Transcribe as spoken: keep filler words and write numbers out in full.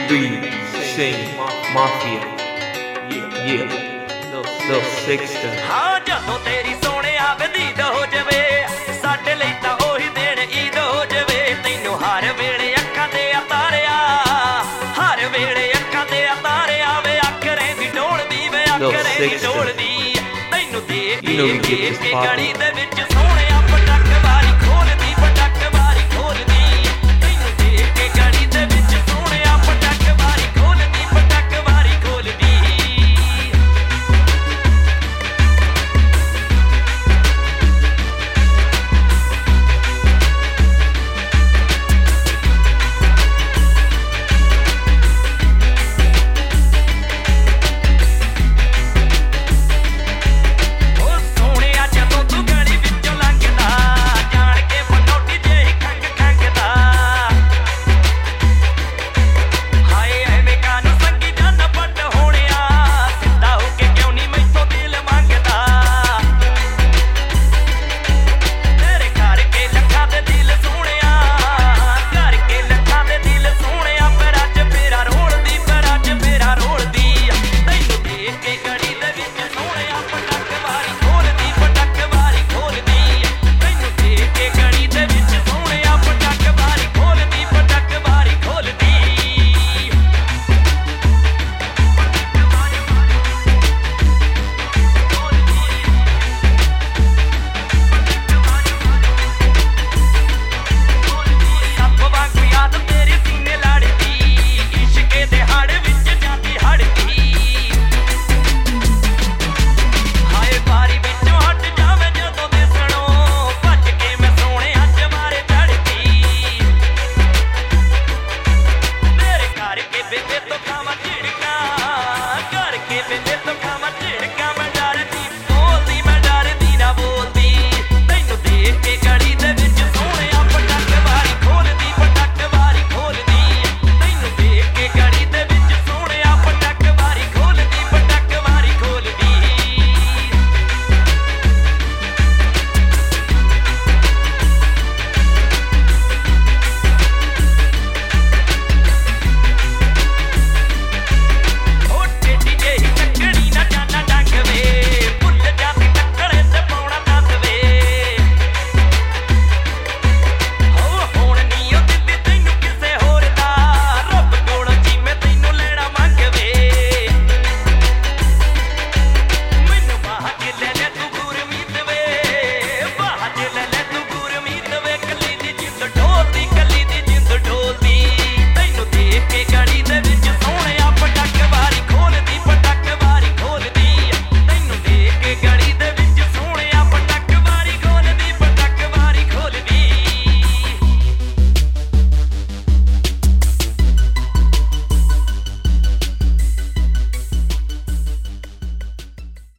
three, Sing, Mafia, yeah, yeah, Lil Sixter. हाँ जदों तेरी सोहणिया वदीद हो जावे साडे लई तां ओही दिन ईद हो जावे तैनूं हर वेले अखां ते तारिया हर वेले अखां ते तारिया वे अखरे दी ढोलदी वे अखरे दी ढोलदी तैनूं देख के गली दे विच